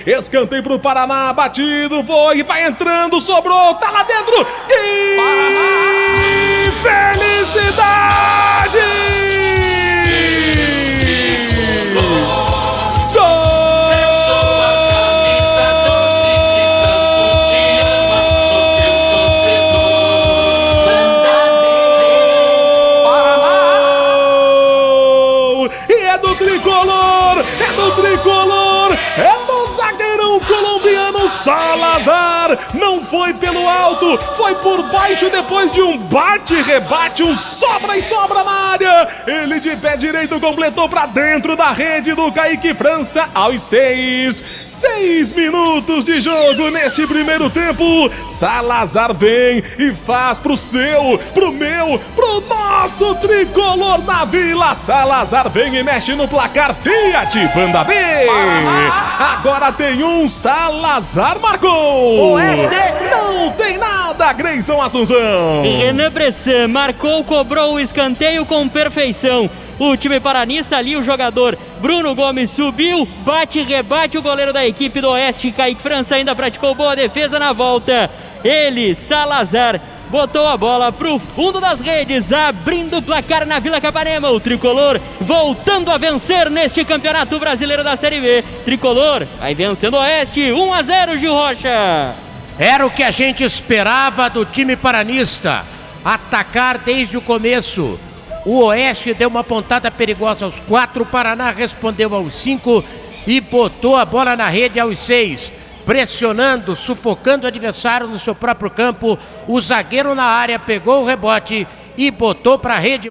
Escanteio pro Paraná, batido, foi, vai entrando, sobrou, tá lá dentro. Que felicidade! É do zagueirão colombiano Salazar. Não foi pelo alto, foi por baixo depois de um bate-rebate, um sobra e sobra na área. Ele de pé direito completou pra dentro da rede do Kaique França aos 6 minutos de jogo neste primeiro tempo. Salazar vem e faz pro seu, pro meu, pro nosso tricolor na Vila. Salazar vem e mexe no placar. Fiat Banda B. Agora tem um, Salazar marcou. Oeste. Não tem nada, Grayson Assunção. Renan Bressan marcou, cobrou o escanteio com perfeição. O time paranista ali, o jogador Bruno Gomes subiu, bate e rebate. O goleiro da equipe do Oeste, Kaique França, ainda praticou boa defesa na volta. Ele, Salazar, botou a bola pro fundo das redes, abrindo o placar na Vila Capanema. O tricolor voltando a vencer neste Campeonato Brasileiro da Série B. Tricolor vai vencendo o Oeste, 1-0, Gil Rocha. Era o que a gente esperava do time paranista, atacar desde o começo. O Oeste deu uma pontada perigosa aos 4, o Paraná respondeu aos 5 e botou a bola na rede aos 6. Pressionando, sufocando o adversário no seu próprio campo. O zagueiro na área pegou o rebote e botou para a rede.